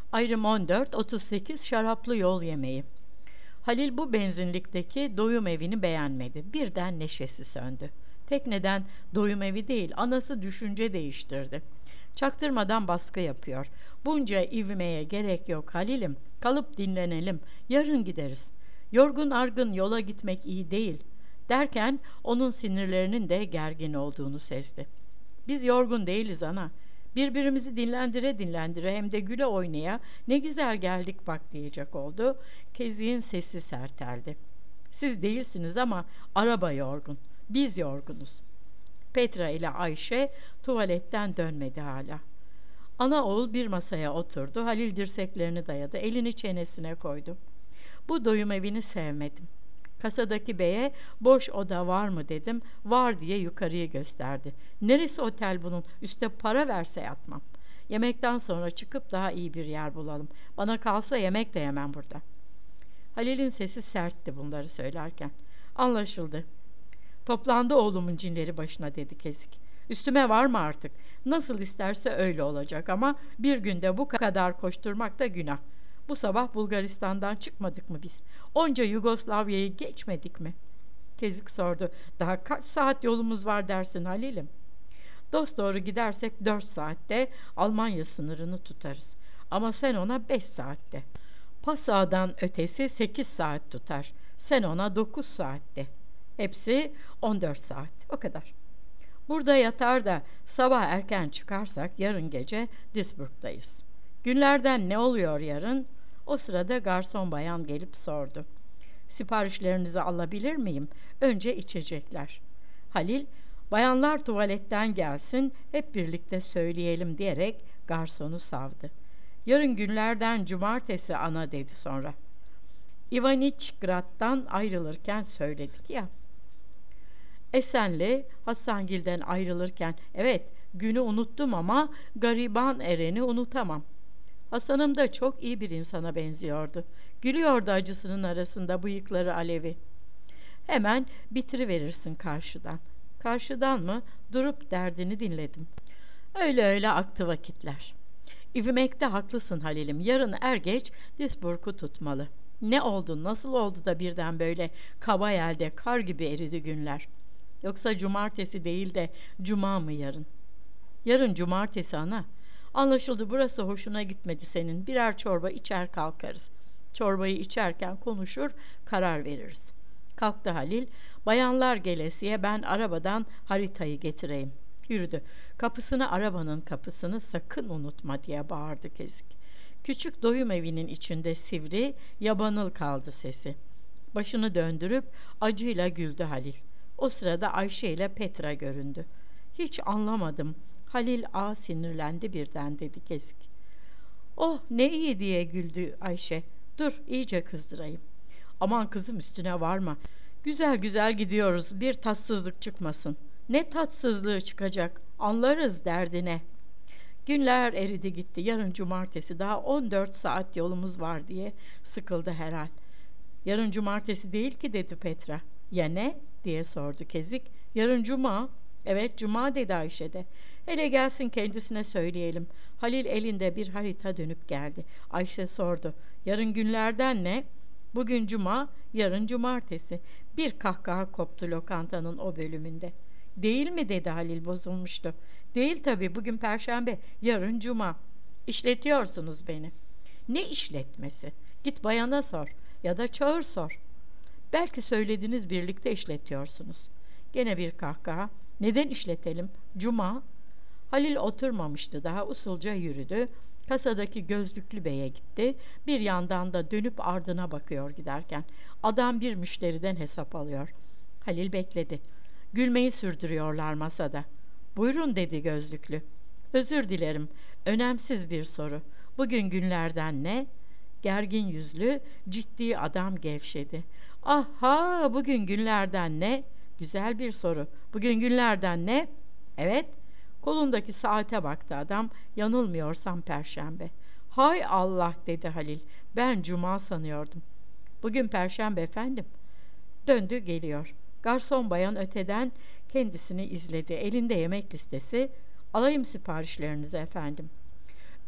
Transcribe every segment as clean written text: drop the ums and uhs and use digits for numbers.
Ayrım 14-38 şaraplı yol yemeği. Halil bu benzinlikteki doyum evini beğenmedi. Birden neşesi söndü. Tekneden doyum evi değil, anası düşünce değiştirdi. Çaktırmadan baskı yapıyor. Bunca ivmeye gerek yok Halil'im. Kalıp dinlenelim. Yarın gideriz. Yorgun argın yola gitmek iyi değil. Derken onun sinirlerinin de gergin olduğunu sezdi. Biz yorgun değiliz ana. Birbirimizi dinlendire dinlendire hem de güle oynaya ne güzel geldik bak diyecek oldu. Kezik'in sesi serteldi. Siz değilsiniz ama araba yorgun. Biz yorgunuz. Petra ile Ayşe tuvaletten dönmedi hala. Ana oğul bir masaya oturdu. Halil dirseklerini dayadı. Elini çenesine koydu. Bu doyum evini sevmedim. Kasadaki beye boş oda var mı dedim. Var diye yukarıyı gösterdi. Neresi otel bunun? Üste para verse yatmam. Yemekten sonra çıkıp daha iyi bir yer bulalım. Bana kalsa yemek de yemem burada. Halil'in sesi sertti bunları söylerken. Anlaşıldı. Toplandı oğlumun cinleri başına dedi Kezik. Üstüme var mı artık? Nasıl isterse öyle olacak ama bir günde bu kadar koşturmak da günah. Bu sabah Bulgaristan'dan çıkmadık mı biz? Onca Yugoslavya'yı geçmedik mi? Kezik sordu. Daha kaç saat yolumuz var dersin Halil'im? Dosdoğru gidersek 4 saatte Almanya sınırını tutarız. Ama sen ona 5 saatte. Passau'dan ötesi 8 saat tutar. Sen ona 9 saatte. Hepsi 14 saat. O kadar. Burada yatar da sabah erken çıkarsak yarın gece Duisburg'dayız. Günlerden ne oluyor yarın? O sırada garson bayan gelip sordu. Siparişlerinizi alabilir miyim? Önce içecekler. Halil, bayanlar tuvaletten gelsin, hep birlikte söyleyelim diyerek garsonu savdı. Yarın günlerden cumartesi ana dedi sonra. Ivaniçgrad'dan ayrılırken söyledik ya. Esen'le Hasangil'den ayrılırken evet günü unuttum ama gariban Eren'i unutamam. Hasan'ım da çok iyi bir insana benziyordu. Gülüyordu acısının arasında bıyıkları alevi. Hemen bitiriverirsin karşıdan. Karşıdan mı? Durup derdini dinledim. Öyle öyle aktı vakitler. İvmekte haklısın Halil'im. Yarın er geç Duisburg'u tutmalı. Ne oldu, nasıl oldu da birden böyle kaba yelde kar gibi eridi günler? Yoksa cumartesi değil de cuma mı yarın? Yarın cumartesi ana. Anlaşıldı, burası hoşuna gitmedi senin. Birer çorba içer kalkarız. Çorbayı içerken konuşur, karar veririz. Kalktı Halil. Bayanlar gelesiye ben arabadan haritayı getireyim. Yürüdü. Kapısını, arabanın kapısını sakın unutma diye bağırdı Kezik. Küçük doyum evinin içinde sivri, yabanıl kaldı sesi. Başını döndürüp acıyla güldü Halil. O sırada Ayşe ile Petra göründü. Hiç anlamadım. Halil sinirlendi birden dedi Kezik. Oh ne iyi diye güldü Ayşe. Dur iyice kızdırayım. Aman kızım üstüne varma. Güzel güzel gidiyoruz, bir tatsızlık çıkmasın. Ne tatsızlığı çıkacak, anlarız derdine. Günler eridi gitti, yarın cumartesi, daha 14 saat yolumuz var diye sıkıldı herhal. Yarın cumartesi değil ki dedi Petra. Ya ne diye sordu Kezik. Yarın cuma. Evet cuma dedi Ayşe de. Hele gelsin kendisine söyleyelim. Halil elinde bir harita dönüp geldi. Ayşe sordu. Yarın günlerden ne? Bugün cuma, yarın cumartesi. Bir kahkaha koptu lokantanın o bölümünde. Değil mi dedi Halil bozulmuştu. Değil tabii, bugün perşembe, yarın cuma. İşletiyorsunuz beni. Ne işletmesi? Git bayana sor ya da çağır sor. Belki söylediniz birlikte işletiyorsunuz. Gene bir kahkaha. Neden işletelim? Cuma. Halil oturmamıştı daha, usulca yürüdü. Kasadaki gözlüklü beye gitti. Bir yandan da dönüp ardına bakıyor giderken. Adam bir müşteriden hesap alıyor. Halil bekledi. Gülmeyi sürdürüyorlar masada. Buyurun dedi gözlüklü. Özür dilerim. Önemsiz bir soru. Bugün günlerden ne? Gergin yüzlü, ciddi adam gevşedi. Aha, bugün günlerden ne? Güzel bir soru. Bugün günlerden ne? Evet. Kolundaki saate baktı adam. Yanılmıyorsam perşembe. Hay Allah dedi Halil. Ben cuma sanıyordum. Bugün perşembe efendim. Döndü geliyor. Garson bayan öteden kendisini izledi. Elinde yemek listesi. Alayım siparişlerinizi efendim.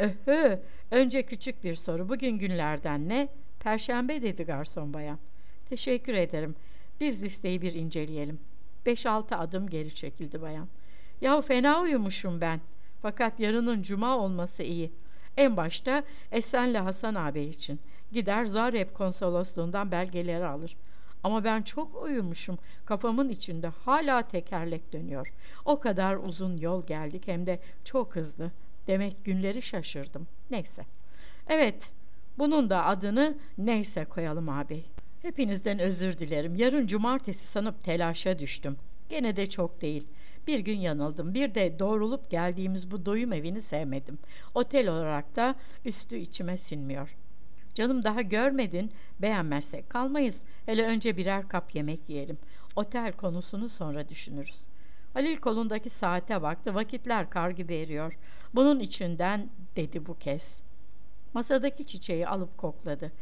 Öhö, önce küçük bir soru. Bugün günlerden ne? Perşembe dedi garson bayan. Teşekkür ederim. Biz listeyi bir inceleyelim. 5-6 adım geri çekildi bayan. Yahu fena uyumuşum ben. Fakat yarının cuma olması iyi. En başta Esen'le Hasan ağabey için. Gider Zagreb konsolosluğundan belgeleri alır. Ama ben çok uyumuşum. Kafamın içinde hala tekerlek dönüyor. O kadar uzun yol geldik hem de çok hızlı. Demek günleri şaşırdım. Neyse. Evet, bunun da adını neyse koyalım ağabey. Hepinizden özür dilerim. Yarın cumartesi sanıp telaşa düştüm. Gene de çok değil. Bir gün yanıldım. Bir de doğrulup geldiğimiz bu doyum evini sevmedim. Otel olarak da üstü içime sinmiyor. Canım daha görmedin. Beğenmezsek kalmayız. Hele önce birer kap yemek yiyelim. Otel konusunu sonra düşünürüz. Halil kolundaki saate baktı. Vakitler kar gibi eriyor. Bunun içinden dedi bu kez. Masadaki çiçeği alıp kokladı.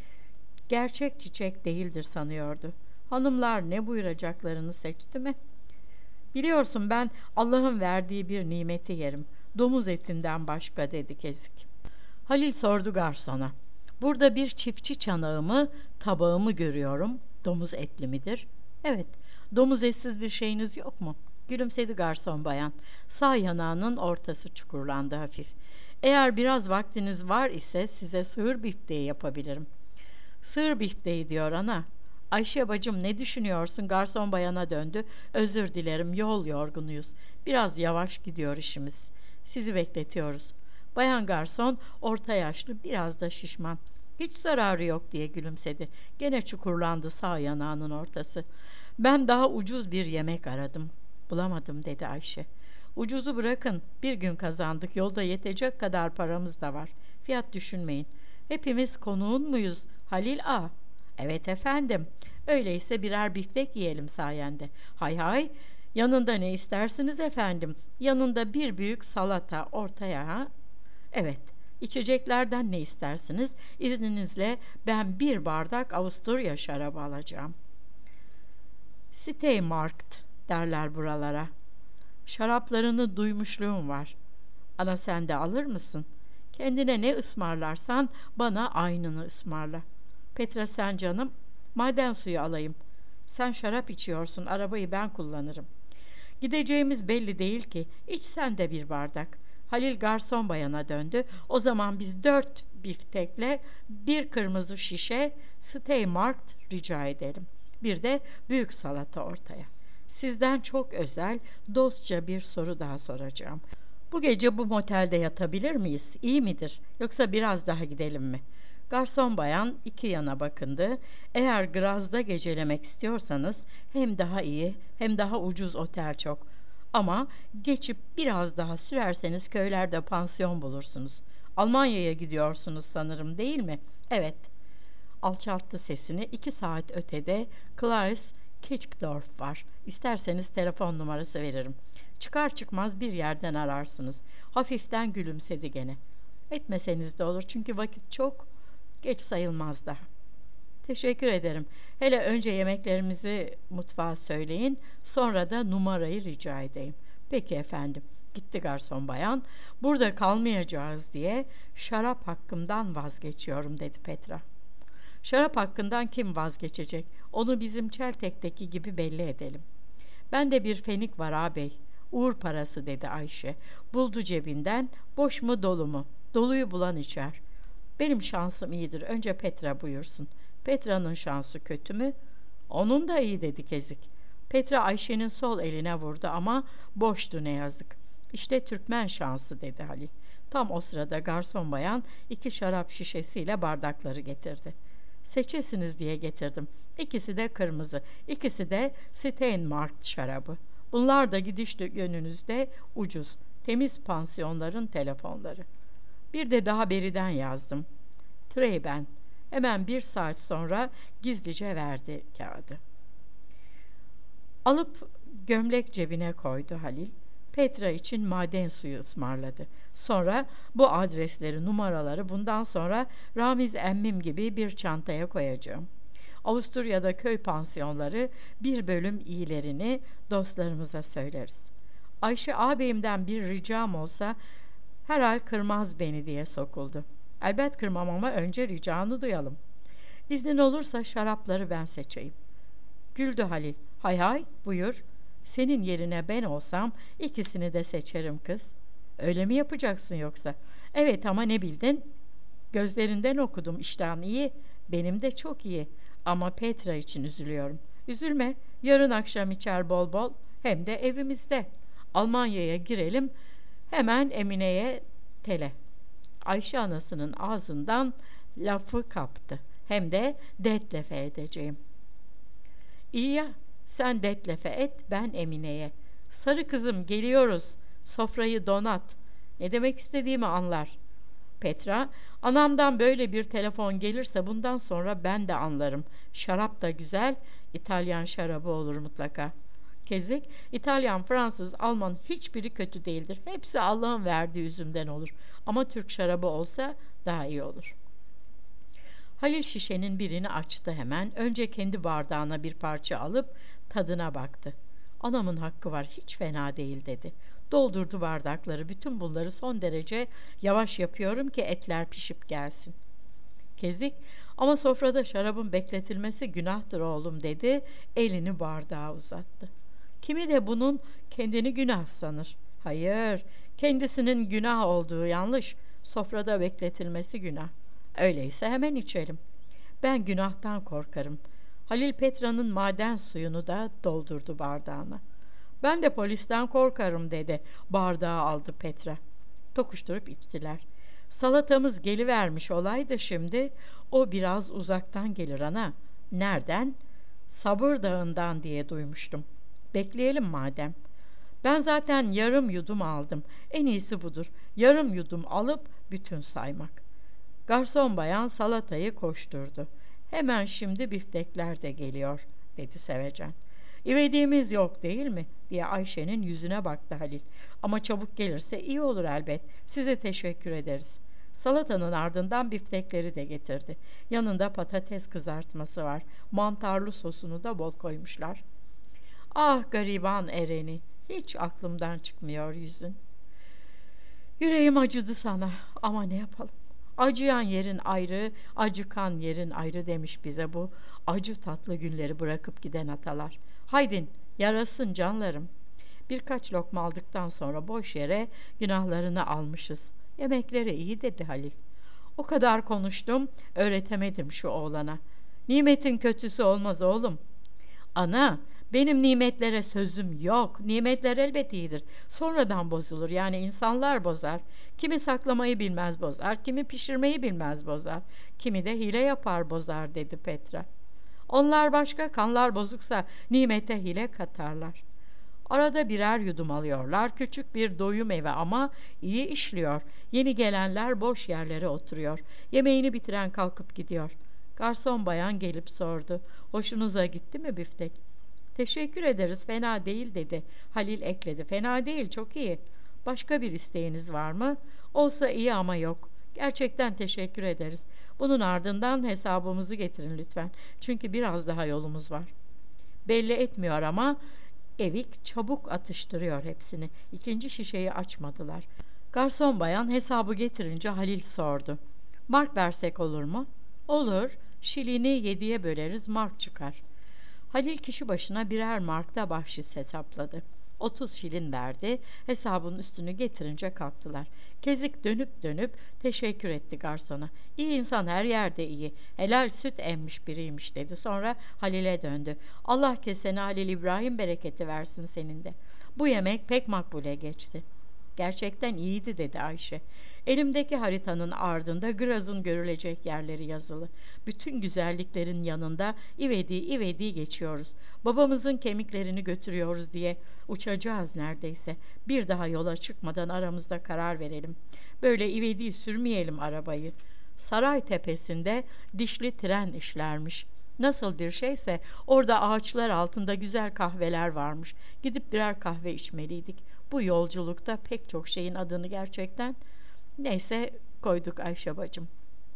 Gerçek çiçek değildir sanıyordu. Hanımlar ne buyuracaklarını seçti mi? Biliyorsun ben Allah'ın verdiği bir nimeti yerim. Domuz etinden başka dedi Kezik. Halil sordu garsona. Burada bir çiftçi çanağımı, tabağımı görüyorum. Domuz etli midir? Evet. Domuz etsiz bir şeyiniz yok mu? Gülümsedi garson bayan. Sağ yanağının ortası çukurlandı hafif. Eğer biraz vaktiniz var ise size sığır bifteği yapabilirim. Sığır bifteği diyor ana. Ayşe bacım ne düşünüyorsun? Garson bayana döndü. Özür dilerim, yol yorgunuyuz. Biraz yavaş gidiyor işimiz. Sizi bekletiyoruz. Bayan garson orta yaşlı, biraz da şişman. Hiç zararı yok diye gülümsedi. Gene çukurlandı sağ yanağının ortası. Ben daha ucuz bir yemek aradım. Bulamadım dedi Ayşe. Ucuzu bırakın, bir gün kazandık, yolda yetecek kadar paramız da var. Fiyat düşünmeyin. Hepimiz konuğun muyuz Halil ağa? Evet efendim. Öyleyse birer biftek yiyelim sayende. Hay hay. Yanında ne istersiniz efendim? Yanında bir büyük salata ortaya ha? Evet. İçeceklerden ne istersiniz? İzninizle ben bir bardak Avusturya şarabı alacağım. Steymarkt derler buralara. Şaraplarını duymuşluğum var. Ana sen de alır mısın? Kendine ne ısmarlarsan bana aynını ısmarla. Petra sen canım, maden suyu alayım. Sen şarap içiyorsun, arabayı ben kullanırım. Gideceğimiz belli değil ki, iç sen de bir bardak. Halil garson bayana döndü. O zaman biz 4 biftekle bir kırmızı şişe Steymarkt rica edelim. Bir de büyük salata ortaya. Sizden çok özel, dostça bir soru daha soracağım. Bu gece bu motelde yatabilir miyiz? İyi midir? Yoksa biraz daha gidelim mi? Garson bayan iki yana bakındı. Eğer Graz'da gecelemek istiyorsanız hem daha iyi hem daha ucuz otel çok. Ama geçip biraz daha sürerseniz köylerde pansiyon bulursunuz. Almanya'ya gidiyorsunuz sanırım değil mi? Evet. Alçalttı sesini. 2 saat ötede Klaus Kirchdorf var. İsterseniz telefon numarası veririm. Çıkar çıkmaz bir yerden ararsınız. Hafiften gülümsedi gene. Etmeseniz de olur çünkü vakit çok geç sayılmaz daha. Teşekkür ederim. Hele önce yemeklerimizi mutfağa söyleyin, sonra da numarayı rica edeyim. Peki efendim. Gitti garson bayan. Burada kalmayacağız diye şarap hakkımdan vazgeçiyorum dedi Petra. Şarap hakkından kim vazgeçecek? Onu bizim Çeltek'teki gibi belli edelim. Bende bir fenik var ağabey. Uğur parası dedi Ayşe. Buldu cebinden. Boş mu dolu mu? Doluyu bulan içer. Benim şansım iyidir. Önce Petra buyursun. Petra'nın şansı kötü mü? Onun da iyi dedi Kezik. Petra Ayşe'nin sol eline vurdu ama boştu ne yazık. İşte Türkmen şansı dedi Halil. Tam o sırada garson bayan 2 şarap şişesiyle bardakları getirdi. Seçesiniz diye getirdim. İkisi de kırmızı, ikisi de Steymarkt şarabı. Bunlar da gidiş yönünüzde ucuz, temiz pansiyonların telefonları. Bir de daha beriden yazdım. Treyben. Hemen 1 saat sonra gizlice verdi kağıdı. Alıp gömlek cebine koydu Halil. Petra için maden suyu ısmarladı. Sonra bu adresleri, numaraları bundan sonra Ramiz emmim gibi bir çantaya koyacağım. Avusturya'da köy pansiyonları bir bölüm iyilerini dostlarımıza söyleriz. Ayşe ağabeyimden bir ricam olsa Herhal kırmaz beni diye sokuldu. Elbet kırmam ama önce ricanı duyalım. İznin olursa şarapları ben seçeyim. Güldü Halil. Hay hay, buyur. Senin yerine ben olsam ikisini de seçerim kız. Öyle mi yapacaksın yoksa? Evet ama ne bildin? Gözlerinden okudum, iştahım iyi. Benim de çok iyi. Ama Petra için üzülüyorum. Üzülme, yarın akşam içer bol bol. Hem de evimizde. Almanya'ya girelim. Hemen Emine'ye tele. Ayşe anasının ağzından lafı kaptı. Hem de Detlef'e edeceğim. İyi ya, sen Detlef'e et, ben Emine'ye. Sarı kızım geliyoruz, sofrayı donat. Ne demek istediğimi anlar. Petra, anamdan böyle bir telefon gelirse bundan sonra ben de anlarım. Şarap da güzel, İtalyan şarabı olur mutlaka. Kezik, İtalyan, Fransız, Alman hiçbiri kötü değildir. Hepsi Allah'ın verdiği üzümden olur. Ama Türk şarabı olsa daha iyi olur. Halil şişenin birini açtı hemen. Önce kendi bardağına bir parça alıp tadına baktı. Anamın hakkı var, hiç fena değil dedi. Doldurdu bardakları. Bütün bunları son derece yavaş yapıyorum ki etler pişip gelsin. Kezik, ama sofrada şarabın bekletilmesi günahtır oğlum dedi. Elini bardağa uzattı. Kimi de bunun kendini günah sanır. Hayır, kendisinin günah olduğu yanlış. Sofrada bekletilmesi günah. Öyleyse hemen içelim. Ben günahtan korkarım. Halil Petra'nın maden suyunu da doldurdu bardağına. Ben de polisten korkarım dedi. Bardağı aldı Petra. Tokuşturup içtiler. Salatamız gelivermiş olaydı şimdi. O biraz uzaktan gelir ana. Nereden? Sabır Dağı'ndan diye duymuştum. Bekleyelim madem. Ben zaten yarım yudum aldım. En iyisi budur. Yarım yudum alıp bütün saymak. Garson bayan salatayı koşturdu. Hemen şimdi biftekler de geliyor dedi Sevecen. İvediğimiz yok değil mi diye Ayşe'nin yüzüne baktı Halil. Ama çabuk gelirse iyi olur elbet. Size teşekkür ederiz. Salatanın ardından biftekleri de getirdi. Yanında patates kızartması var. Mantarlı sosunu da bol koymuşlar. Ah gariban Ereni, hiç aklımdan çıkmıyor yüzün. Yüreğim acıdı sana ama ne yapalım? Acıyan yerin ayrı, acıkan yerin ayrı demiş bize bu acı tatlı günleri bırakıp giden atalar. Haydin, yarasın canlarım. Birkaç lokma aldıktan sonra boş yere günahlarını almışız. Yemekleri iyi dedi Halil. O kadar konuştum, öğretemedim şu oğlana. Nimetin kötüsü olmaz oğlum. Ana, benim nimetlere sözüm yok. Nimetler elbet iyidir. Sonradan bozulur. Yani insanlar bozar. Kimi saklamayı bilmez bozar. Kimi pişirmeyi bilmez bozar. Kimi de hile yapar bozar dedi Petra. Onlar başka, kanlar bozuksa nimete hile katarlar. Arada birer yudum alıyorlar. Küçük bir doyum evi ama iyi işliyor. Yeni gelenler boş yerlere oturuyor. Yemeğini bitiren kalkıp gidiyor. Garson bayan gelip sordu. Hoşunuza gitti mi biftek? Teşekkür ederiz, fena değil dedi. Halil ekledi. Fena değil, çok iyi. Başka bir isteğiniz var mı? Olsa iyi ama yok. Gerçekten teşekkür ederiz. Bunun ardından hesabımızı getirin lütfen. Çünkü biraz daha yolumuz var. Belli etmiyor ama Evik çabuk atıştırıyor hepsini. İkinci şişeyi açmadılar. Garson bayan hesabı getirince Halil sordu. Mark versek olur mu? Olur. Şilini 7'ye böleriz, mark çıkar. Halil kişi başına birer markta bahşiş hesapladı. 30 şilin verdi. Hesabın üstünü getirince kalktılar. Kezik dönüp dönüp teşekkür etti garsona. İyi insan her yerde iyi. Helal süt emmiş biriymiş dedi. Sonra Halil'e döndü. Allah kesene Halil İbrahim bereketi versin senin de. Bu yemek pek makbule geçti. Gerçekten iyiydi dedi Ayşe. Elimdeki haritanın ardında Graz'ın görülecek yerleri yazılı. Bütün güzelliklerin yanında ivedi geçiyoruz. Babamızın kemiklerini götürüyoruz diye uçacağız neredeyse. Bir daha yola çıkmadan aramızda karar verelim. Böyle ivedi sürmeyelim arabayı. Saray tepesinde dişli tren işlermiş. Nasıl bir şeyse orada ağaçlar altında güzel kahveler varmış. Gidip birer kahve içmeliydik. Bu yolculukta pek çok şeyin adını gerçekten neyse koyduk Ayşe bacım.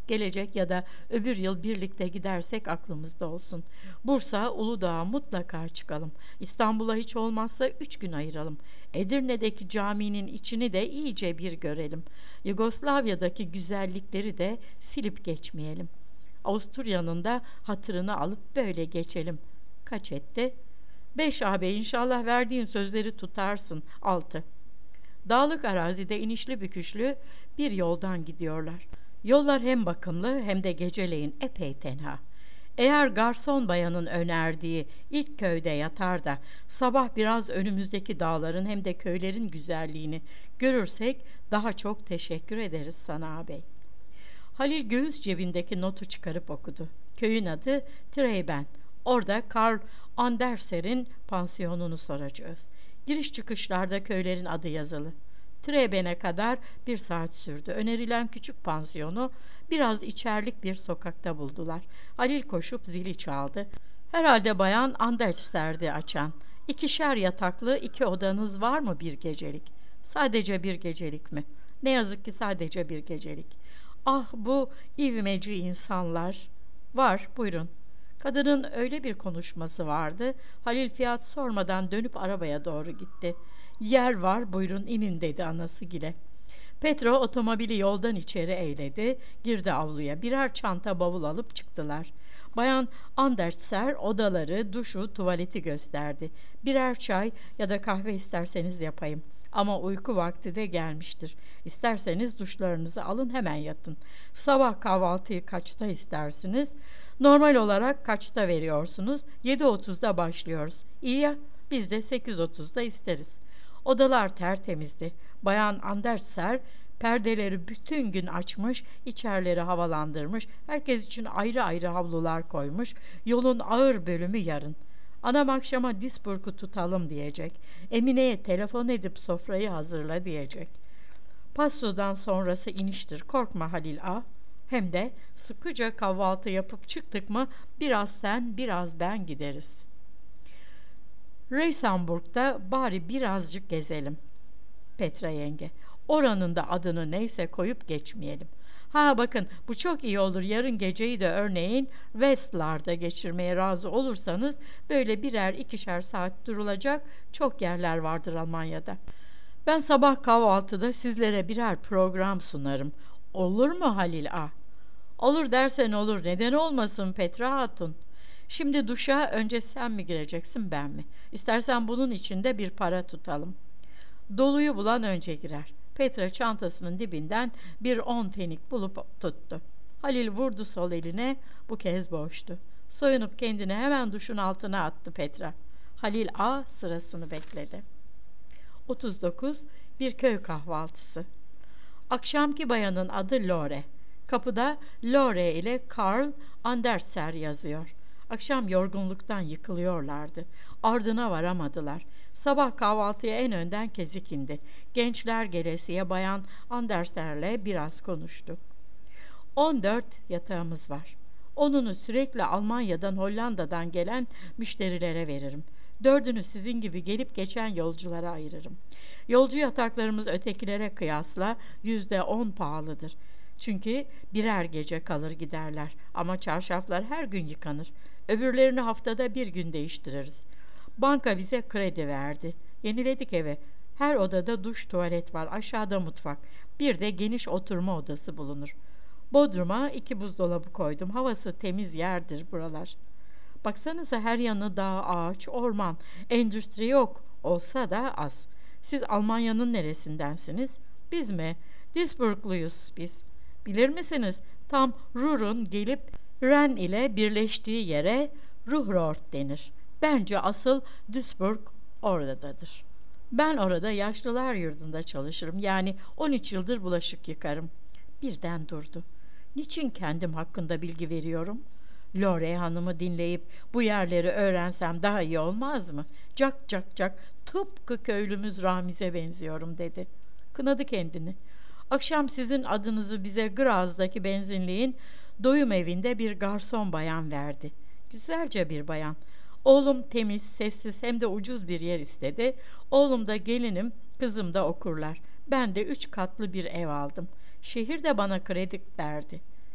Gelecek ya da öbür yıl birlikte gidersek aklımızda olsun. Bursa, Uludağ'a mutlaka çıkalım. İstanbul'a hiç olmazsa 3 gün ayıralım. Edirne'deki caminin içini de iyice bir görelim. Yugoslavya'daki güzellikleri de silip geçmeyelim. Avusturya'nın da hatırını alıp böyle geçelim. Kaç etti? 5 ağabey, inşallah verdiğin sözleri tutarsın. 6. Dağlık arazide inişli büküşlü bir yoldan gidiyorlar. Yollar hem bakımlı hem de geceleyin epey tenha. Eğer garson bayanın önerdiği ilk köyde yatar da sabah biraz önümüzdeki dağların hem de köylerin güzelliğini görürsek daha çok teşekkür ederiz sana ağabey. Halil göğüs cebindeki notu çıkarıp okudu. Köyün adı Treyben. Orada Karl Anderser'in pansiyonunu soracağız. Giriş çıkışlarda köylerin adı yazılı. Treben'e kadar 1 saat sürdü. Önerilen küçük pansiyonu biraz içerlik bir sokakta buldular. Halil koşup zili çaldı. Herhalde bayan Anderser'di açan. 2'şer yataklı 2 odanız var mı bir gecelik? Sadece bir gecelik mi? Ne yazık ki sadece bir gecelik. Ah, bu ivmeci insanlar. Var, buyurun. Kadının öyle bir konuşması vardı. Halil fiyat sormadan dönüp arabaya doğru gitti. Yer var, buyurun inin dedi anasıgile. Petra otomobili yoldan içeri eğledi, girdi avluya. Birer çanta bavul alıp çıktılar. Bayan Anderser odaları, duşu, tuvaleti gösterdi. Birer çay ya da kahve isterseniz yapayım. Ama uyku vakti de gelmiştir. İsterseniz duşlarınızı alın, hemen yatın. Sabah kahvaltıyı kaçta istersiniz? Normal olarak kaçta veriyorsunuz? 7.30'da başlıyoruz. İyi ya, biz de 8.30'da isteriz. Odalar tertemizdi. Bayan Anderser perdeleri bütün gün açmış, içerileri havalandırmış, herkes için ayrı ayrı havlular koymuş. Yolun ağır bölümü yarın. Anam akşama Duisburg'u tutalım diyecek. Emine'ye telefon edip sofrayı hazırla diyecek. Passo'dan sonrası iniştir. Korkma Halil ağa. Hem de sıkıca kahvaltı yapıp çıktık mı biraz sen biraz ben gideriz. Reysenburg'da bari birazcık gezelim. Petra yenge. Oranın da adını neyse koyup geçmeyelim. Ha bakın, bu çok iyi olur. Yarın geceyi de örneğin Westlar'da geçirmeye razı olursanız böyle 1'er 2'şer saat durulacak çok yerler vardır Almanya'da. Ben sabah kahvaltıda sizlere birer program sunarım. Olur mu Halil ağa? Olur dersen olur. Neden olmasın Petra Hatun? Şimdi duşa önce sen mi gireceksin, ben mi? İstersen bunun için de bir para tutalım. Doluyu bulan önce girer. Petra çantasının dibinden bir 10 fenik bulup tuttu. Halil vurdu sol eline, bu kez boştu. Soyunup kendini hemen duşun altına attı Petra. Halil ağa sırasını bekledi. 39. Bir köy kahvaltısı. Akşamki bayanın adı Lore. Kapıda Lore ile Karl Anderser yazıyor. Akşam yorgunluktan yıkılıyorlardı. Ardına varamadılar. Sabah kahvaltıya en önden Kezik indi. Gençler gelesiye bayan Anderser'le biraz konuştu. 14 yatağımız var. Onunu sürekli Almanya'dan, Hollanda'dan gelen müşterilere veririm. 4'ünü sizin gibi gelip geçen yolculara ayırırım. Yolcu yataklarımız ötekilere kıyasla %10 pahalıdır. Çünkü birer gece kalır giderler. Ama çarşaflar her gün yıkanır. Öbürlerini haftada bir gün değiştiririz. Banka bize kredi verdi. Yeniledik evi. Her odada duş, tuvalet var. Aşağıda mutfak. Bir de geniş oturma odası bulunur. Bodruma 2 buzdolabı koydum. Havası temiz yerdir buralar. Baksanıza, her yanı dağ, ağaç, orman. Endüstri yok. Olsa da az. Siz Almanya'nın neresindensiniz? Biz mi? Duisburgluyuz biz. Bilir misiniz? Tam Ruhr'un gelip Ren ile birleştiği yere Ruhrort denir. Bence asıl Duisburg oradadır. Ben orada yaşlılar yurdunda çalışırım. Yani 13 yıldır bulaşık yıkarım. Birden durdu. Niçin kendim hakkında bilgi veriyorum? Lore Hanım'ı dinleyip bu yerleri öğrensem daha iyi olmaz mı? Cak cak cak, tıpkı köylümüz Ramiz'e benziyorum dedi. Kınadı kendini. Akşam sizin adınızı bize Graz'daki benzinliğin doyum evinde bir garson bayan verdi. Güzelce bir bayan. Oğlum temiz, sessiz hem de ucuz bir yer istedi. Oğlum da gelinim, kızım da okurlar. Ben de 3 katlı bir ev aldım. Şehir de bana kredi verdi.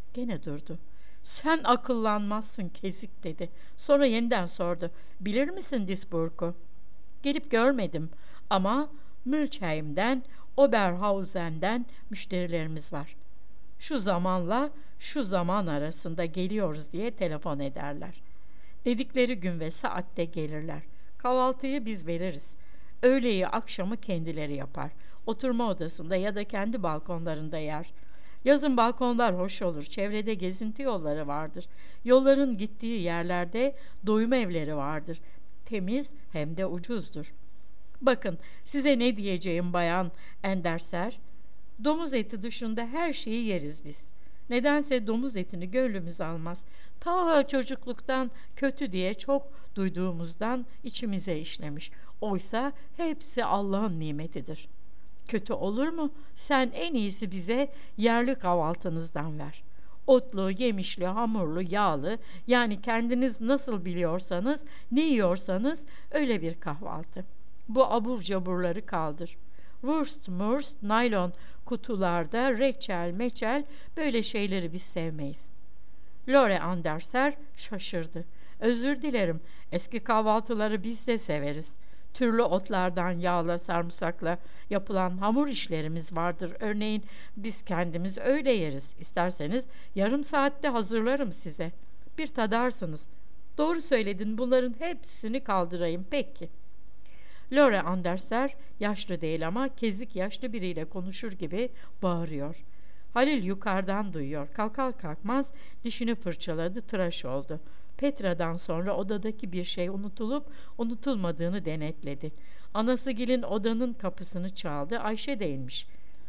Gene durdu. Sen akıllanmazsın Kesik dedi. Sonra yeniden sordu. Bilir misin Duisburg'u? Gelip görmedim ama Mülheim'den, Oberhausen'den müşterilerimiz var. Şu zamanla şu zaman arasında geliyoruz diye telefon ederler. Dedikleri gün ve saatte gelirler. Kahvaltıyı biz veririz. Öğleyi akşamı kendileri yapar. Oturma odasında ya da kendi balkonlarında yer. Yazın balkonlar hoş olur. Çevrede gezinti yolları vardır. Yolların gittiği yerlerde doyum evleri vardır. Temiz hem de ucuzdur. Bakın size ne diyeceğim Bayan Enderser. Domuz eti dışında her şeyi yeriz biz. Nedense domuz etini gönlümüz almaz. Ta çocukluktan kötü diye çok duyduğumuzdan içimize işlemiş. Oysa hepsi Allah'ın nimetidir. Kötü olur mu? Sen en iyisi bize yerli kahvaltınızdan ver. Otlu, yemişli, hamurlu, yağlı, yani kendiniz nasıl biliyorsanız, ne yiyorsanız öyle bir kahvaltı. Bu abur caburları kaldır. Wurst, murst, naylon kutularda reçel, meçel böyle şeyleri biz sevmeyiz. Lore Anderser şaşırdı. Özür dilerim, eski kahvaltıları biz de severiz. Türlü otlardan yağla, sarımsakla yapılan hamur işlerimiz vardır. Örneğin biz kendimiz öyle yeriz. İsterseniz yarım saatte hazırlarım size. Bir tadarsınız. Doğru söyledin, bunların hepsini kaldırayım peki. Lore Anderser yaşlı değil ama Kezik yaşlı biriyle konuşur gibi bağırıyor. Halil yukarıdan duyuyor. Kalkar kalkmaz dişini fırçaladı, tıraş oldu. Petra'dan sonra odadaki bir şey unutulup unutulmadığını denetledi. Anasıgil'in odanın kapısını çaldı. Ayşe değilmiş.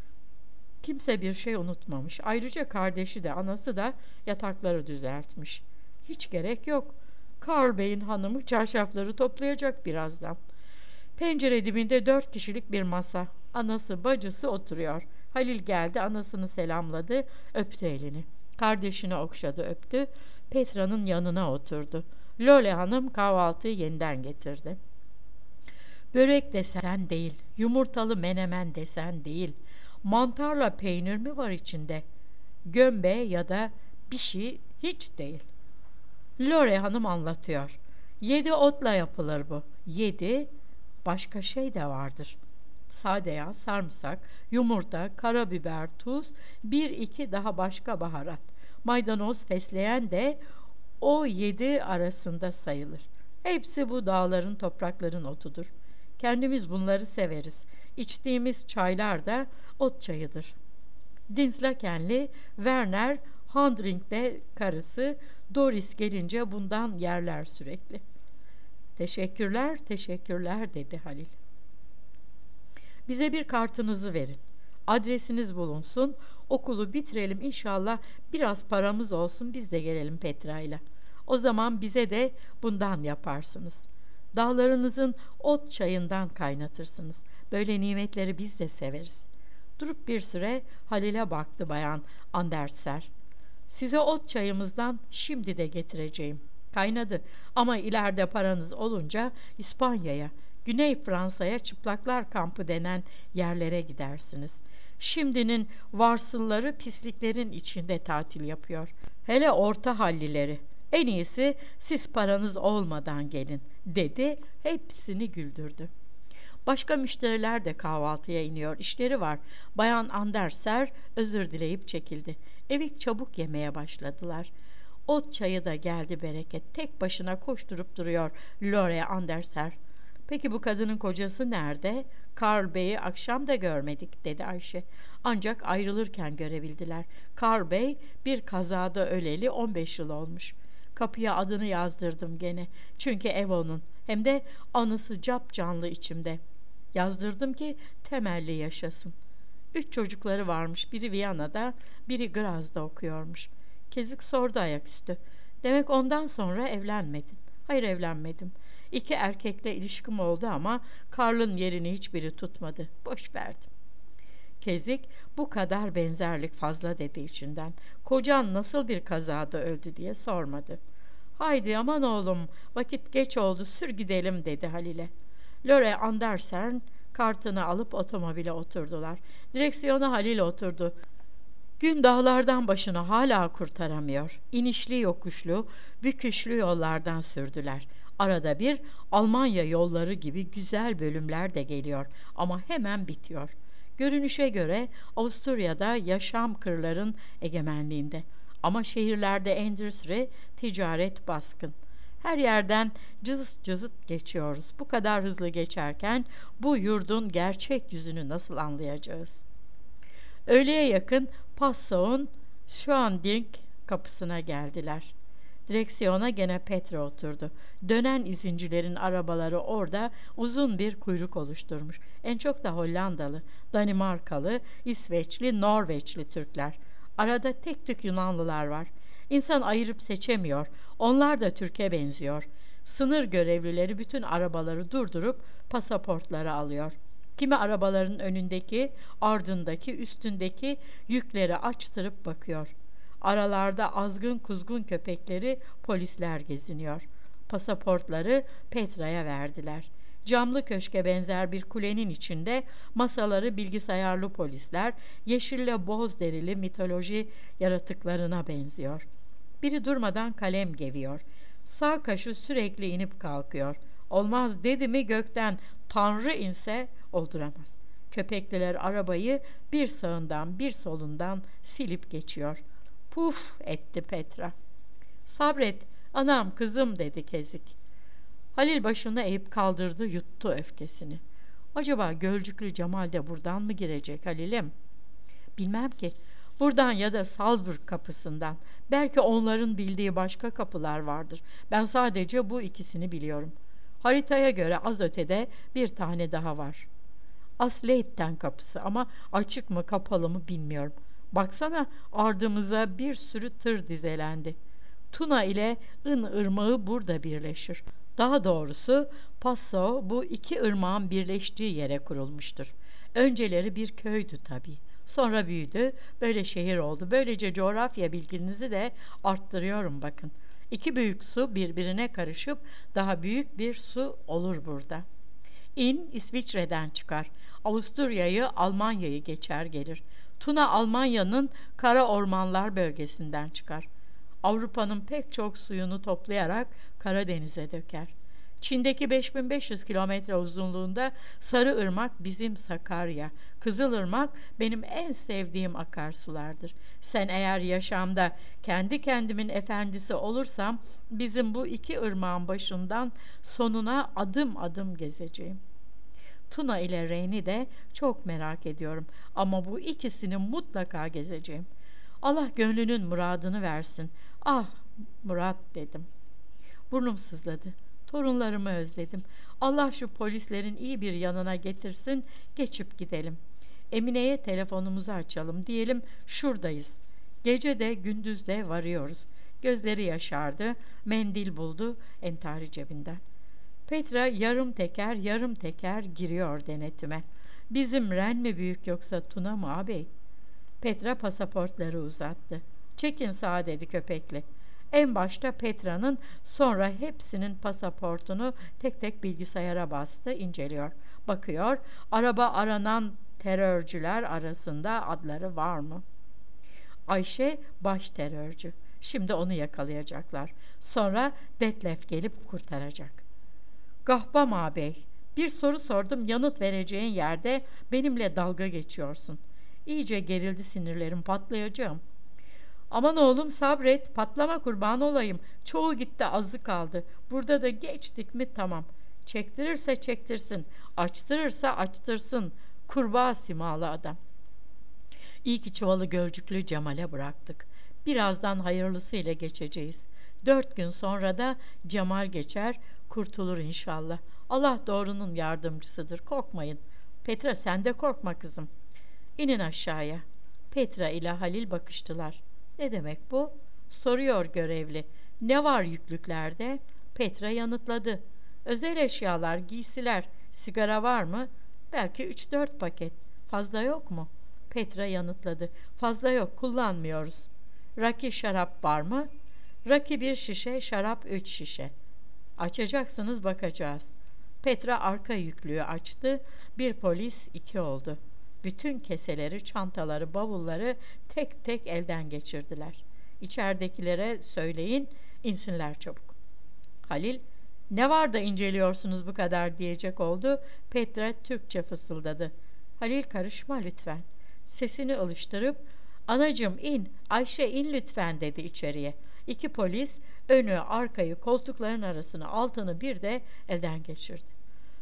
Kimse bir şey unutmamış. Ayrıca kardeşi de anası da yatakları düzeltmiş. Hiç gerek yok. Karl Bey'in hanımı çarşafları toplayacak birazdan. Pencere dibinde 4 kişilik bir masa. Anası, bacısı oturuyor. Halil geldi, anasını selamladı, öptü elini. Kardeşini okşadı, öptü. Petra'nın yanına oturdu. Lole Hanım kahvaltıyı yeniden getirdi. Börek desen değil, yumurtalı menemen desen değil. Mantarla peynir mi var içinde? Gömbe ya da bir şey hiç değil. Lore Hanım anlatıyor. 7 otla yapılır bu. 7 başka şey de vardır. Sade yağ, sarımsak, yumurta, karabiber, tuz, 1-2 daha başka baharat. Maydanoz, fesleğen de o 7 arasında sayılır. Hepsi bu dağların, toprakların otudur. Kendimiz bunları severiz. İçtiğimiz çaylar da ot çayıdır. Dinslakenli Werner Handring'de karısı Doris gelince bundan yerler sürekli. Teşekkürler, teşekkürler dedi Halil. Bize bir kartınızı verin. Adresiniz bulunsun. Okulu bitirelim inşallah, biraz paramız olsun, biz de gelelim Petra'yla. O zaman bize de bundan yaparsınız. Dağlarınızın ot çayından kaynatırsınız. Böyle nimetleri biz de severiz. Durup bir süre Halil'e baktı Bayan Anderser. Size ot çayımızdan şimdi de getireceğim. Kaynadı ama ileride paranız olunca İspanya'ya, Güney Fransa'ya çıplaklar kampı denen yerlere gidersiniz. Şimdinin varsılları pisliklerin içinde tatil yapıyor. Hele orta hallileri. En iyisi siz paranız olmadan gelin dedi, hepsini güldürdü. Başka müşteriler de kahvaltıya iniyor, işleri var. Bayan Anderser özür dileyip çekildi. Evi çabuk yemeye başladılar. Ot çayı da geldi bereket. Tek başına koşturup duruyor Lore Anderser. Peki bu kadının kocası nerede? Karl Bey'i akşam da görmedik dedi Ayşe. Ancak ayrılırken görebildiler. Karl Bey bir kazada öleli 15 yıl olmuş. Kapıya adını yazdırdım gene. Çünkü ev onun. Hem de anısı capcanlı içimde. Yazdırdım ki temelli yaşasın. 3 çocukları varmış. Biri Viyana'da, biri Graz'da okuyormuş. Kezik sordu ayaküstü. Demek ondan sonra evlenmedin. Hayır, evlenmedim. 2 erkekle ilişkim oldu ama Karl'ın yerini hiçbiri tutmadı. Boş verdim. Kezik bu kadar benzerlik fazla dedi içinden. Kocan nasıl bir kazada öldü diye sormadı. Haydi aman oğlum, vakit geç oldu, sür gidelim dedi Halil'e. Lore Andersen kartını alıp otomobile oturdular. Direksiyona Halil oturdu. Gün dağlardan başını hala kurtaramıyor. İnişli yokuşlu, büküşlü yollardan sürdüler. Arada bir Almanya yolları gibi güzel bölümler de geliyor ama hemen bitiyor. Görünüşe göre Avusturya'da yaşam kırların egemenliğinde. Ama şehirlerde endüstri, ticaret baskın. Her yerden cızıt cızıt geçiyoruz. Bu kadar hızlı geçerken bu yurdun gerçek yüzünü nasıl anlayacağız? Öğleye yakın Passau'nun Schwanding kapısına geldiler. Direksiyona gene Petra oturdu. Dönen izincilerin arabaları orada uzun bir kuyruk oluşturmuş. En çok da Hollandalı, Danimarkalı, İsveçli, Norveçli Türkler. Arada tek tük Yunanlılar var. İnsan ayırıp seçemiyor. Onlar da Türk'e benziyor. Sınır görevlileri bütün arabaları durdurup pasaportları alıyor. Kimi arabaların önündeki, ardındaki, üstündeki yükleri açtırıp bakıyor. Aralarda azgın kuzgun köpekleri polisler geziniyor. Pasaportları Petra'ya verdiler. Camlı köşke benzer bir kulenin içinde masaları bilgisayarlı polisler, yeşille boz derili mitoloji yaratıklarına benziyor. Biri durmadan kalem geviyor. Sağ kaşı sürekli inip kalkıyor. Olmaz dedi mi gökten Tanrı inse olduramaz. Köpekliler arabayı bir sağından bir solundan silip geçiyor. Puf etti Petra. Sabret anam kızım dedi Kezik. Halil başını eğip kaldırdı, yuttu öfkesini. Acaba Gölcüklü Cemal de buradan mı girecek Halil'im? Bilmem ki. Buradan ya da Salzburg kapısından. Belki onların bildiği başka kapılar vardır. Ben sadece bu ikisini biliyorum. Haritaya göre az ötede bir tane daha var. Asleit'ten kapısı ama açık mı kapalı mı bilmiyorum. Baksana ardımıza bir sürü tır dizelendi. Tuna ile In ırmağı burada birleşir. Daha doğrusu Passau bu iki ırmağın birleştiği yere kurulmuştur. Önceleri bir köydü tabii. Sonra büyüdü, böyle şehir oldu. Böylece coğrafya bilginizi de arttırıyorum bakın. İki büyük su birbirine karışıp daha büyük bir su olur burada. İn İsviçre'den çıkar. Avusturya'yı, Almanya'yı geçer gelir. Tuna Almanya'nın kara ormanlar bölgesinden çıkar. Avrupa'nın pek çok suyunu toplayarak Karadeniz'e döker. Çin'deki 5500 kilometre uzunluğunda Sarıırmak bizim Sakarya, Kızılırmak benim en sevdiğim akarsulardır. Sen eğer yaşamda kendi kendimin efendisi olursam bizim bu iki ırmağın başından sonuna adım adım gezeceğim. Tuna ile Reyni de çok merak ediyorum ama bu ikisini mutlaka gezeceğim. Allah gönlünün muradını versin. Ah Murat dedim. Burnum sızladı. Torunlarımı özledim. Allah şu polislerin iyi bir yanına getirsin, geçip gidelim. Emine'ye telefonumuzu açalım, diyelim şuradayız. Gece de gündüz de varıyoruz. Gözleri yaşardı, mendil buldu entari cebinden. Petra yarım teker giriyor denetime. Bizim Ren mi büyük yoksa Tuna mı ağabey? Petra pasaportları uzattı. Çekin sağa dedi köpekli. En başta Petra'nın, sonra hepsinin pasaportunu tek tek bilgisayara bastı, inceliyor. Bakıyor, araba aranan terörcüler arasında adları var mı? Ayşe baş terörcü. Şimdi onu yakalayacaklar. Sonra Detlef gelip kurtaracak. Gahbam ağabey, bir soru sordum, yanıt vereceğin yerde benimle dalga geçiyorsun. İyice gerildi sinirlerim, patlayacağım. Aman oğlum sabret, patlama kurban olayım. Çoğu gitti, azı kaldı. Burada da geçtik mi tamam. Çektirirse çektirsin, açtırırsa açtırsın. Kurbağa simalı adam. İyi ki çuvalı Gölcüklü Cemal'e bıraktık. Birazdan hayırlısıyla geçeceğiz. 4 gün sonra da Cemal geçer, kurtulur inşallah. Allah doğrunun yardımcısıdır, korkmayın. Petra sen de korkma kızım. İnin aşağıya. Petra ile Halil bakıştılar. Ne demek bu? Soruyor görevli. Ne var yüklüklerde? Petra yanıtladı. Özel eşyalar, giysiler, sigara var mı? Belki 3-4 paket. Fazla yok mu? Petra yanıtladı. Fazla yok, kullanmıyoruz. Rakı şarap var mı? Rakı 1 şişe, şarap 3 şişe. Açacaksınız, bakacağız. Petra arka yüklüğü açtı. Bir polis 2 oldu. Bütün keseleri, çantaları, bavulları tek tek elden geçirdiler. İçeridekilere söyleyin, insinler çabuk. Halil, ne var da inceliyorsunuz bu kadar diyecek oldu. Petra Türkçe fısıldadı. Halil, karışma lütfen. Sesini alıştırıp, anacığım in, Ayşe in lütfen dedi içeriye. İki polis önü arkayı koltukların arasını altını bir de elden geçirdi.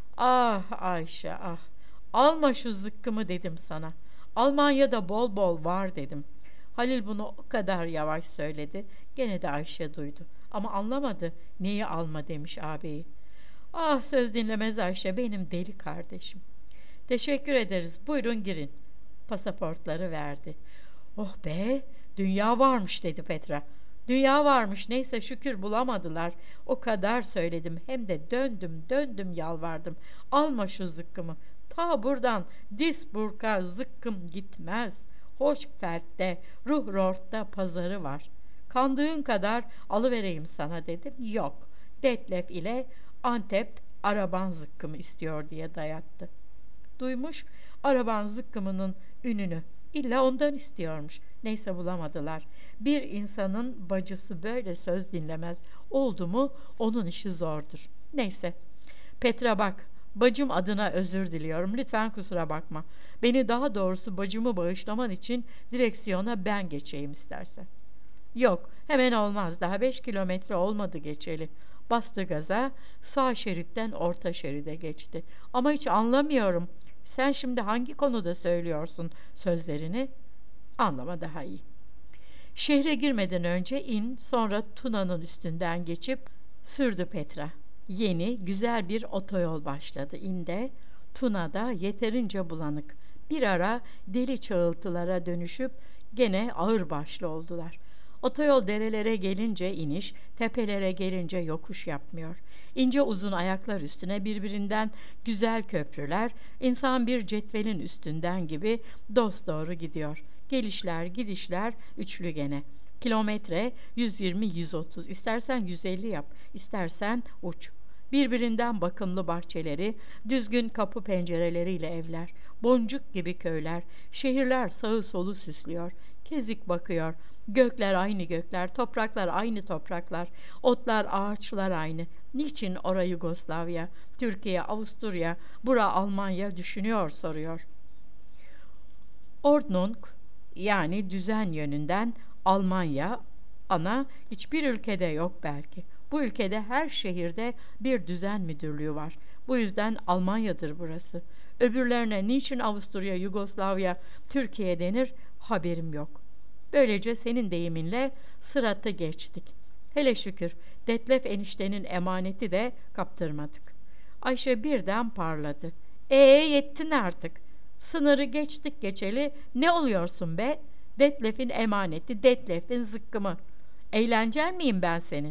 Ah Ayşe ah, alma şu zıkkımı dedim sana. Almanya'da bol bol var dedim. Halil bunu o kadar yavaş söyledi. Gene de Ayşe duydu. Ama anlamadı neyi alma demiş ağabeyi. Ah söz dinlemez Ayşe benim deli kardeşim. Teşekkür ederiz buyurun girin. Pasaportları verdi. Oh be dünya varmış dedi Petra. Dünya varmış neyse şükür bulamadılar. O kadar söyledim hem de döndüm yalvardım. Alma şu zıkkımı. Ta buradan Duisburg'a zıkkım gitmez. Hochfeld'de, Ruhrort'ta pazarı var. Kandığın kadar alıvereyim sana dedim. Yok. Detlef ile Antep araban zıkkımı istiyor diye dayattı. Duymuş araban zıkkımının ününü. İlla ondan istiyormuş. Neyse bulamadılar. Bir insanın bacısı böyle söz dinlemez. Oldu mu onun işi zordur. Neyse. Petra bak. Bacım adına özür diliyorum. Lütfen kusura bakma. Beni daha doğrusu bacımı bağışlaman için direksiyona ben geçeyim istersen. Yok hemen olmaz. Daha 5 kilometre olmadı geçeli. Bastı gaza sağ şeritten orta şeride geçti. Ama hiç anlamıyorum. Sen şimdi hangi konuda söylüyorsun sözlerini? Anlama daha iyi. Şehre girmeden önce in sonra Tuna'nın üstünden geçip sürdü Petra. Yeni güzel bir otoyol başladı inde. Tuna'da yeterince bulanık. Bir ara deli çağıltılara dönüşüp gene ağırbaşlı oldular. Otoyol derelere gelince iniş, tepelere gelince yokuş yapmıyor. İnce uzun ayaklar üstüne birbirinden güzel köprüler, insan bir cetvelin üstünden gibi dosdoğru gidiyor. Gelişler, gidişler üçlü gene. Kilometre 120-130, istersen 150 yap, istersen uç. Birbirinden bakımlı bahçeleri, düzgün kapı pencereleriyle evler, boncuk gibi köyler, şehirler sağı solu süslüyor. Kezik bakıyor. Gökler aynı gökler, topraklar aynı topraklar, otlar, ağaçlar aynı. Niçin ora Yugoslavya, Türkiye, Avusturya, bura Almanya düşünüyor soruyor. Ordnung yani düzen yönünden Almanya ana hiçbir ülkede yok belki. Bu ülkede her şehirde bir düzen müdürlüğü var. Bu yüzden Almanya'dır burası. Öbürlerine niçin Avusturya, Yugoslavya, Türkiye denir haberim yok. Böylece senin deyiminle sıratı geçtik. Hele şükür Detlef eniştenin emaneti de kaptırmadık. Ayşe birden parladı. Yettin artık. Sınırı geçtik geçeli ne oluyorsun be? Detlef'in emaneti, Detlef'in zıkkımı. Eğlencen miyim ben senin?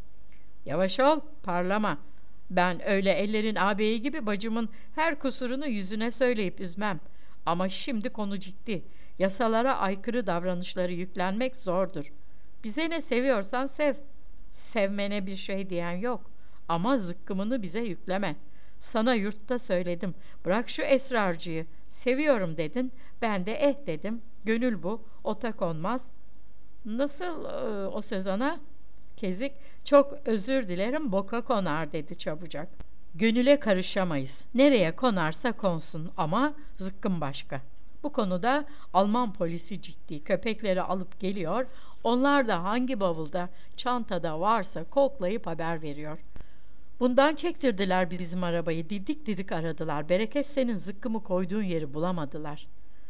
Yavaş ol, parlama. Ben öyle ellerin ağabeyi gibi bacımın her kusurunu yüzüne söyleyip üzmem. Ama şimdi konu ciddi. Yasalara aykırı davranışları yüklenmek zordur. Bize ne seviyorsan sev. Sevmene bir şey diyen yok. Ama zıkkımını bize yükleme. Sana yurtta söyledim. Bırak şu esrarcıyı. Seviyorum dedin. Ben de dedim. Gönül bu. Ota konmaz. Nasıl o söz ana? Kezik, çok özür dilerim boka konar dedi çabucak. Gönüle karışamayız. Nereye konarsa konsun ama zıkkım başka. Bu konuda Alman polisi ciddi. Köpekleri alıp geliyor. Onlar da hangi bavulda, çantada varsa koklayıp haber veriyor. Bundan çektirdiler bizim arabayı. Didik didik aradılar. Bereket senin zıkkımı koyduğun yeri bulamadılar.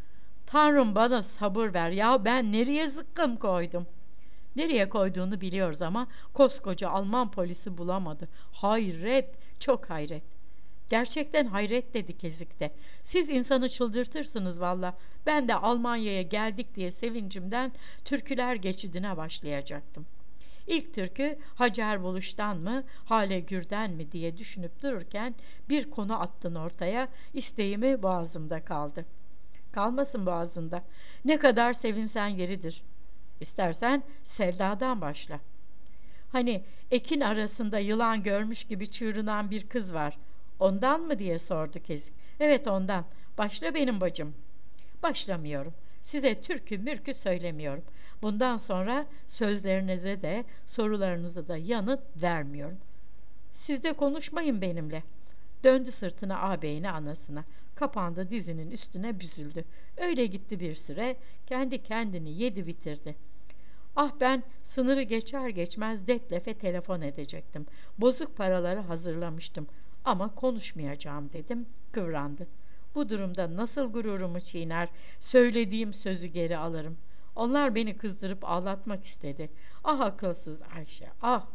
Tanrım bana sabır ver. Ya ben nereye zıkkım koydum? Nereye koyduğunu biliyoruz ama koskoca Alman polisi bulamadı. Hayret, çok hayret. Gerçekten hayret dedi Kezik'te. Siz insanı çıldırtırsınız valla. Ben de Almanya'ya geldik diye sevincimden Türküler geçidine başlayacaktım. İlk türkü Hacer Buluş'tan mı, Hale Gür'den mi diye düşünüp dururken bir konu attın ortaya, isteğimi boğazımda kaldı. Kalmasın boğazında. Ne kadar sevinsen yeridir. İstersen Sevda'dan başla. Hani ekin arasında yılan görmüş gibi çığırınan bir kız var. Ondan mı diye sordu Kezik. Evet ondan. Başla benim bacım. Başlamıyorum. Size türkü mürkü söylemiyorum. Bundan sonra sözlerinize de sorularınıza da yanıt vermiyorum. Siz de konuşmayın benimle. Döndü sırtını ağabeyine, anasına. Kapandı dizinin üstüne, büzüldü. Öyle gitti bir süre, kendi kendini yedi bitirdi. Ah, ben sınırı geçer geçmez Detlef'e telefon edecektim. Bozuk paraları hazırlamıştım. Ama konuşmayacağım dedim, kıvrandı. Bu durumda nasıl gururumu çiğner, söylediğim sözü geri alırım. Onlar beni kızdırıp ağlatmak istedi. Ah akılsız Ayşe, ah!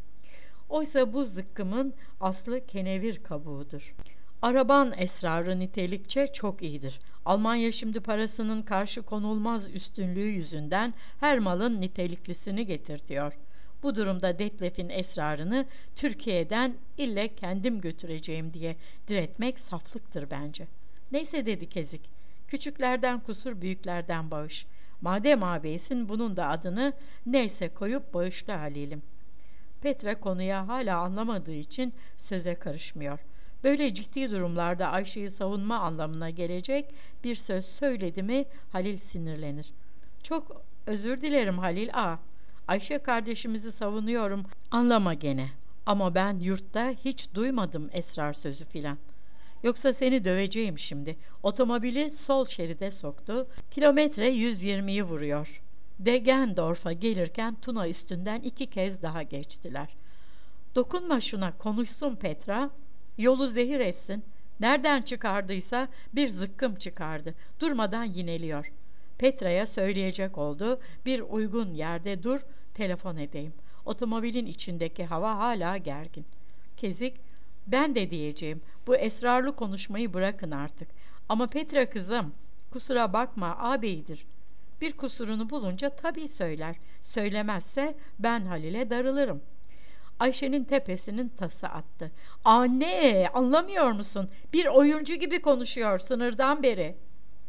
Oysa bu zıkkımın aslı kenevir kabuğudur. Araban esrarı nitelikçe çok iyidir. Almanya şimdi parasının karşı konulmaz üstünlüğü yüzünden her malın niteliklisini getirtiyor. Bu durumda Detlef'in esrarını Türkiye'den ille kendim götüreceğim diye diretmek saflıktır bence. Neyse dedi Kezik. Küçüklerden kusur, büyüklerden bağış. Madem ağabeysin, bunun da adını neyse koyup bağışla Halil'im. Petra konuya hala anlamadığı için söze karışmıyor. Böyle ciddi durumlarda Ayşe'yi savunma anlamına gelecek bir söz söyledi mi Halil sinirlenir. Çok özür dilerim Halil ağa. Ayşe kardeşimizi savunuyorum, anlama gene. Ama ben yurtta hiç duymadım esrar sözü filan. Yoksa seni döveceğim şimdi. Otomobili sol şeride soktu. Kilometre 120'yi vuruyor. Deggendorf'a gelirken Tuna üstünden 2 kez daha geçtiler. Dokunma şuna, konuşsun Petra. Yolu zehir etsin. Nereden çıkardıysa bir zıkkım çıkardı. Durmadan yineliyor. Petra'ya söyleyecek oldu. Bir uygun yerde dur, telefon edeyim. Otomobilin içindeki hava hala gergin. Kezik, ben de diyeceğim. Bu esrarlı konuşmayı bırakın artık. Ama Petra kızım, kusura bakma, ağabeyidir. Bir kusurunu bulunca tabii söyler. Söylemezse ben Halil'e darılırım. Ayşe'nin tepesinin tası attı. Anne, anlamıyor musun? Bir oyuncu gibi konuşuyor sınırdan beri.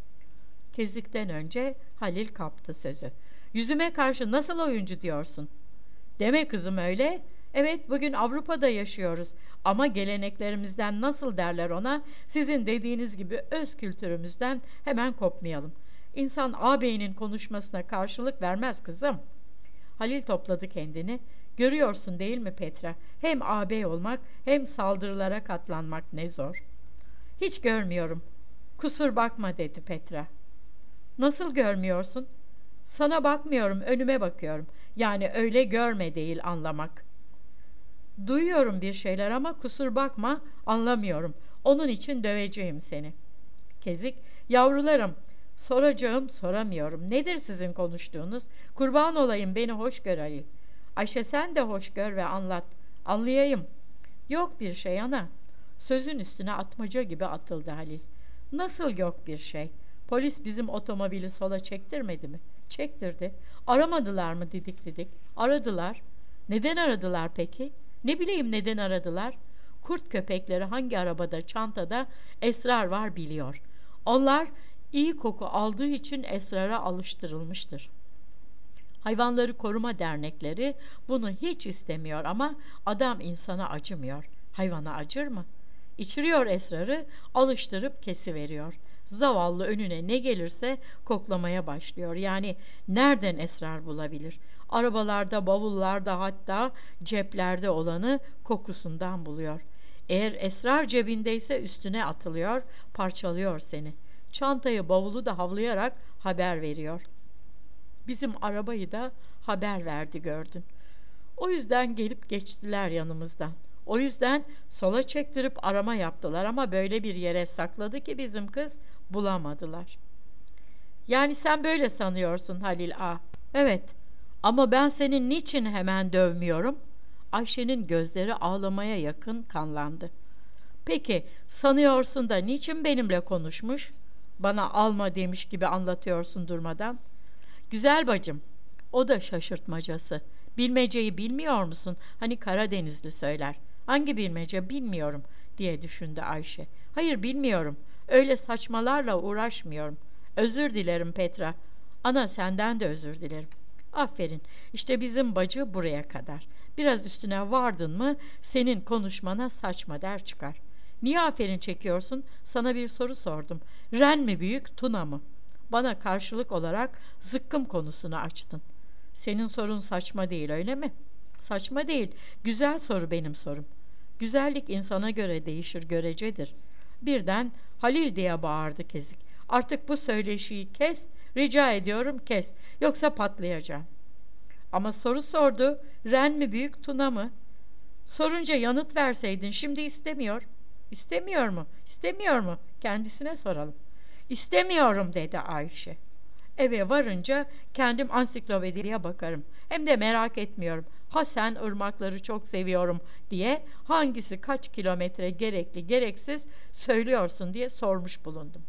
Kezikten önce Halil kaptı sözü. Yüzüme karşı nasıl oyuncu diyorsun? Deme kızım öyle. Evet, bugün Avrupa'da yaşıyoruz. Ama geleneklerimizden nasıl derler ona? Sizin dediğiniz gibi öz kültürümüzden hemen kopmayalım. İnsan ağabeyinin konuşmasına karşılık vermez kızım. Halil topladı kendini. Görüyorsun değil mi Petra? Hem ağabey olmak hem saldırılara katlanmak ne zor. Hiç görmüyorum. Kusur bakma dedi Petra. Nasıl görmüyorsun? Sana bakmıyorum, önüme bakıyorum. Yani öyle görme değil anlamak. Duyuyorum bir şeyler ama kusur bakma, anlamıyorum. Onun için döveceğim seni. Kezik, yavrularım, soracağım soramıyorum. Nedir sizin konuştuğunuz? Kurban olayım, beni hoş gör Halil. Ayşe sen de hoş gör ve anlat. Anlayayım. Yok bir şey ana. Sözün üstüne atmaca gibi atıldı Halil. Nasıl yok bir şey? Polis bizim otomobili sola çektirmedi mi? Çektirdi. Aramadılar mı didik didik? Aradılar. Neden aradılar peki? Ne bileyim neden aradılar? Kurt köpekleri hangi arabada, çantada esrar var biliyor. Onlar iyi koku aldığı için esrara alıştırılmıştır. Hayvanları koruma dernekleri bunu hiç istemiyor ama adam insana acımıyor. Hayvana acır mı? İçiriyor esrarı, alıştırıp kesiveriyor. Zavallı önüne ne gelirse koklamaya başlıyor. Yani nereden esrar bulabilir? Arabalarda, bavullarda, hatta ceplerde olanı kokusundan buluyor. Eğer esrar cebindeyse üstüne atılıyor, parçalıyor seni. Çantayı, bavulu da havlayarak haber veriyor. Bizim arabayı da haber verdi gördün. O yüzden gelip geçtiler yanımızdan. O yüzden sola çektirip arama yaptılar ama böyle bir yere sakladı ki bizim kız bulamadılar. Yani sen böyle sanıyorsun Halil ağa. Evet, ama ben seni niçin hemen dövmüyorum? Ayşe'nin gözleri ağlamaya yakın kanlandı. Peki sanıyorsun da niçin benimle konuşmuş? Bana alma demiş gibi anlatıyorsun durmadan. Güzel bacım, o da şaşırtmacası. Bilmeceyi bilmiyor musun? Hani Karadenizli söyler. Hangi bilmece bilmiyorum diye düşündü Ayşe. Hayır bilmiyorum. Öyle saçmalarla uğraşmıyorum. Özür dilerim Petra. Ana senden de özür dilerim. Aferin. İşte bizim bacı buraya kadar. Biraz üstüne vardın mı senin konuşmana saçma der çıkar. Niye aferin çekiyorsun? Sana bir soru sordum. Ren mi büyük, Tuna mı? Bana karşılık olarak zıkkım konusunu açtın. Senin sorun saçma değil, öyle mi? Saçma değil. Güzel soru benim sorum. Güzellik insana göre değişir, görecedir. Birden Halil diye bağırdı Kezik. Artık bu söyleşiyi kes, rica ediyorum kes. Yoksa patlayacağım. Ama soru sordu. Ren mi büyük, Tuna mı? Sorunca yanıt verseydin, şimdi istemiyor. İstemiyor mu? İstemiyor mu? Kendisine soralım. İstemiyorum dedi Ayşe. Eve varınca kendim ansiklopediye bakarım. Hem de merak etmiyorum. Ha sen ırmakları çok seviyorum diye hangisi kaç kilometre gerekli gereksiz söylüyorsun diye sormuş bulundum.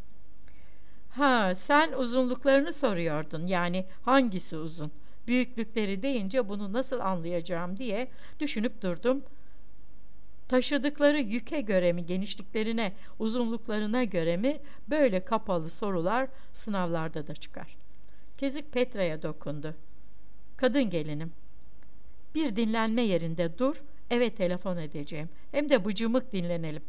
Ha sen uzunluklarını soruyordun, yani hangisi uzun? Büyüklükleri deyince bunu nasıl anlayacağım diye düşünüp durdum. Taşıdıkları yüke göre mi, genişliklerine, uzunluklarına göre mi, böyle kapalı sorular sınavlarda da çıkar. Kezik Petra'ya dokundu. Kadın gelinim, bir dinlenme yerinde dur, eve telefon edeceğim. Hem de bıcımık dinlenelim.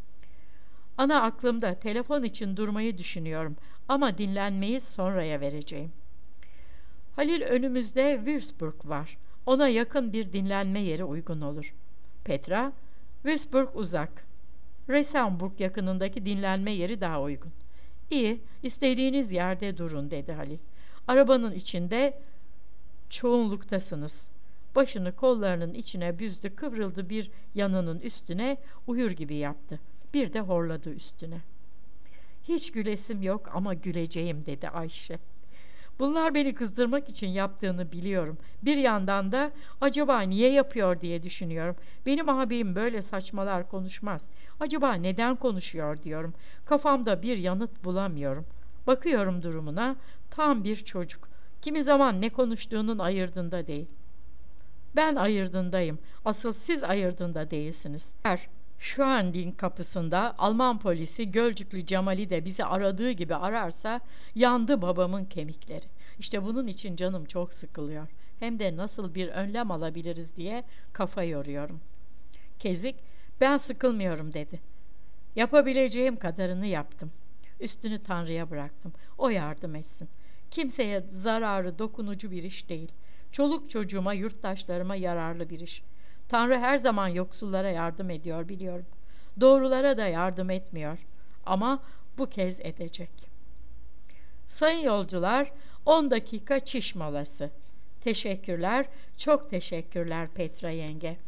Ana aklımda, telefon için durmayı düşünüyorum ama dinlenmeyi sonraya vereceğim. Halil, önümüzde Würzburg var. Ona yakın bir dinlenme yeri uygun olur. Petra, Würzburg uzak. Resenburg yakınındaki dinlenme yeri daha uygun. İyi, istediğiniz yerde durun dedi Halil. Arabanın içinde çoğunluktasınız. Başını kollarının içine büzdü, kıvrıldı bir yanının üstüne, uyur gibi yaptı. Bir de horladı üstüne. Hiç gülesim yok ama güleceğim dedi Ayşe. Bunlar beni kızdırmak için yaptığını biliyorum. Bir yandan da acaba niye yapıyor diye düşünüyorum. Benim abim böyle saçmalar konuşmaz. Acaba neden konuşuyor diyorum. Kafamda bir yanıt bulamıyorum. Bakıyorum durumuna, tam bir çocuk. Kimi zaman ne konuştuğunun ayırdında değil. Ben ayırdındayım. Asıl siz ayırdında değilsiniz. Şu an din kapısında Alman polisi Gölcüklü Cemal'i de bizi aradığı gibi ararsa yandı babamın kemikleri. İşte bunun için canım çok sıkılıyor. Hem de nasıl bir önlem alabiliriz diye kafa yoruyorum. Kezik, ben sıkılmıyorum dedi. Yapabileceğim kadarını yaptım. Üstünü Tanrı'ya bıraktım. O yardım etsin. Kimseye zararı dokunucu bir iş değil. Çoluk çocuğuma, yurttaşlarıma yararlı bir iş. Tanrı her zaman yoksullara yardım ediyor biliyorum. Doğrulara da yardım etmiyor. Ama bu kez edecek. Sayın yolcular, 10 dakika çiş molası. Teşekkürler, çok teşekkürler Petra yenge.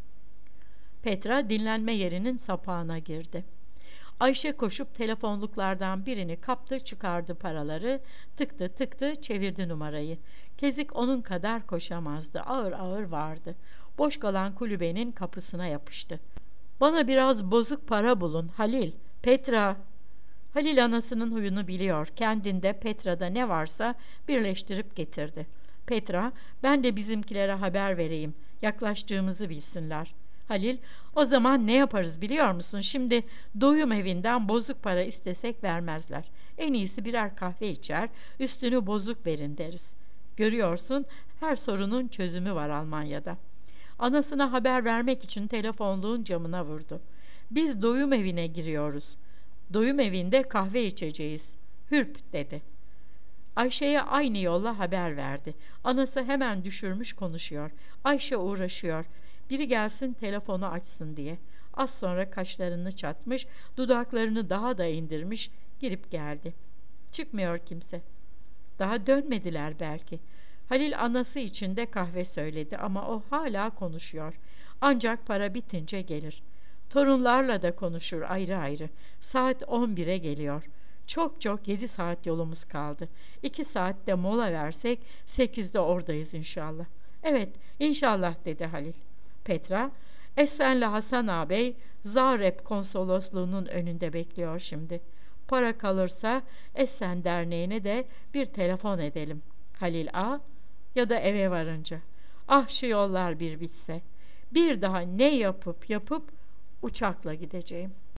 Petra dinlenme yerinin sapağına girdi. Ayşe koşup telefonluklardan birini kaptı, çıkardı paraları, tıktı tıktı, çevirdi numarayı. Kezik onun kadar koşamazdı, ağır ağır vardı. Boş kalan kulübenin kapısına yapıştı. Bana biraz bozuk para bulun Halil. Petra. Halil anasının huyunu biliyor. Kendinde Petra'da ne varsa birleştirip getirdi. Petra, ben de bizimkilere haber vereyim. Yaklaştığımızı bilsinler. Halil, o zaman ne yaparız biliyor musun? Şimdi doyum evinden bozuk para istesek vermezler. En iyisi birer kahve içer, üstünü bozuk verin deriz. Görüyorsun, her sorunun çözümü var Almanya'da. Anasına haber vermek için telefonluğun camına vurdu. Biz doyum evine giriyoruz. Doyum evinde kahve içeceğiz. Hürp dedi. Ayşe'ye aynı yolla haber verdi. Anası hemen düşürmüş konuşuyor. Ayşe uğraşıyor. Biri gelsin telefonu açsın diye. Az sonra kaşlarını çatmış, dudaklarını daha da indirmiş, girip geldi. Çıkmıyor kimse. Daha dönmediler belki. Halil anası için de kahve söyledi ama o hala konuşuyor. Ancak para bitince gelir. Torunlarla da konuşur ayrı ayrı. Saat 11'e geliyor. Çok 7 saat yolumuz kaldı. 2 saatte mola versek 8'de oradayız inşallah. Evet, inşallah dedi Halil. Petra, Esen'le Hasan ağabey Zagreb konsolosluğunun önünde bekliyor şimdi. Para kalırsa Esen Derneği'ne de bir telefon edelim. Halil ağa, ya da eve varınca. Ah şu yollar bir bitse. Bir daha ne yapıp uçakla gideceğim.